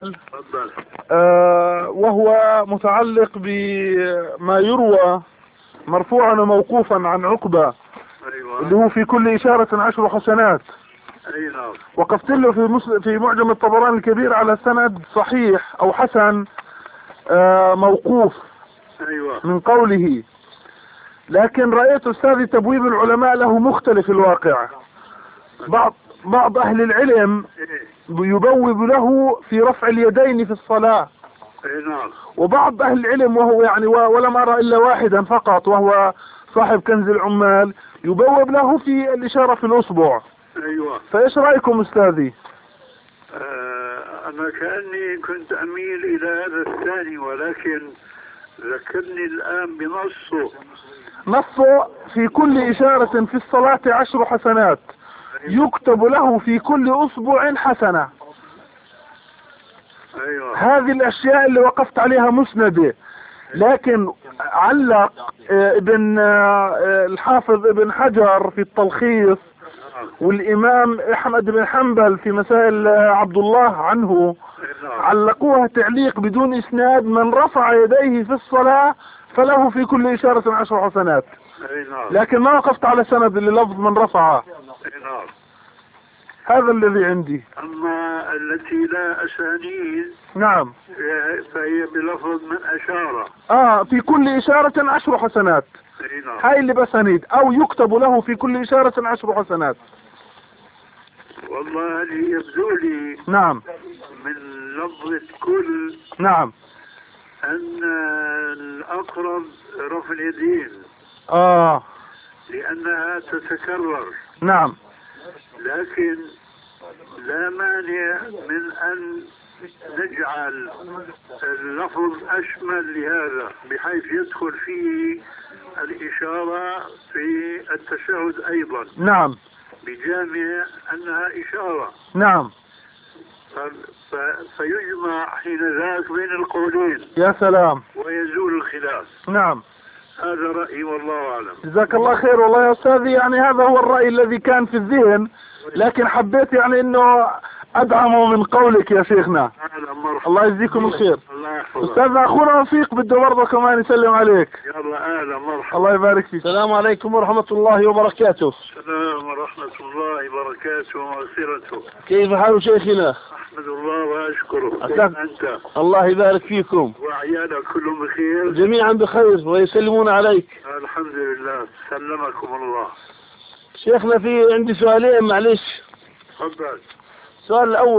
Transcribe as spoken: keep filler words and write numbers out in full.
تفضل. آه وهو متعلق بما يروى مرفوعا وموقوفا عن عقبة. ايوه. اللي هو في كل إشارة عشر حسنات. اي نعم. وقفت له في مسلم في معجم الطبراني الكبير على سند صحيح او حسن آه موقوف. ايوه. من قوله، لكن رأيت أستاذي تبويب العلماء له مختلف الواقع. بعض بعض أهل العلم يبوب له في رفع اليدين في الصلاة. اي نعم. وبعض أهل العلم وهو يعني ولم أرى إلا واحدا فقط وهو صاحب كنز العمال يبوب له في الإشارة في الأصبع. ايوه. فإيش رأيكم أستاذي؟ آه انا كأني كنت اميل الى هذا الثاني، ولكن ذكرني الان بنصه. نصه في كل إشارة في الصلاة عشر حسنات، يكتب له في كل أصبع حسنة. ايوه. هذه الأشياء اللي وقفت عليها مسندة. لكن علق ابن الحافظ ابن حجر في التلخيص والإمام أحمد بن حنبل في مسائل عبد الله عنه علقوها تعليق بدون إسناد: من رفع يديه في الصلاة فله في كل إشارة عشر حسنات. لكن ما وقفت على سند للفظ من رفع. هذا الذي عندي. اما التي لا اسانيد نعم فهي بلفظ من اشاره. اه في كل إشارة عشر حسنات. نعم. هاي اللي بسانيد، او يكتب له في كل إشارة عشر حسنات. والله هذه يبدو لي نعم من لفظة كل نعم ان الاقرب رفع اليدين، اه لانها تتكرر. نعم. لكن لا مانع من ان نجعل اللفظ اشمل لهذا، بحيث يدخل فيه الاشارة في التشهد ايضا. نعم بجامع انها اشارة. نعم. ف... فيجمع حين ذاك بين القولين. يا سلام. ويزول الخلاف. نعم. هذا رأيي والله أعلم. جزاك الله خير. والله يا أستاذي يعني هذا هو الرأي الذي كان في الذهن، لكن حبيت يعني انه ادعمه من قولك يا شيخنا. الله يجزيكم الخير. الله يحفظك. استاذنا اخونا وفيق بده برضه كمان يسلم عليك. يلا اهلا مرحبا. الله يبارك فيك. السلام عليكم ورحمة الله وبركاته. السلام ورحمة الله وبركاته ومغفرته. كيف حال شيخنا؟ احمد الله واشكره. كيف انت؟ الله يبارك فيكم. وعيالك كلهم بخير؟ جميعا بخير ويسلمون عليك. الحمد لله. سلمكم الله. شيخنا في عندي سؤالين معلش. تفضل. السؤال الاول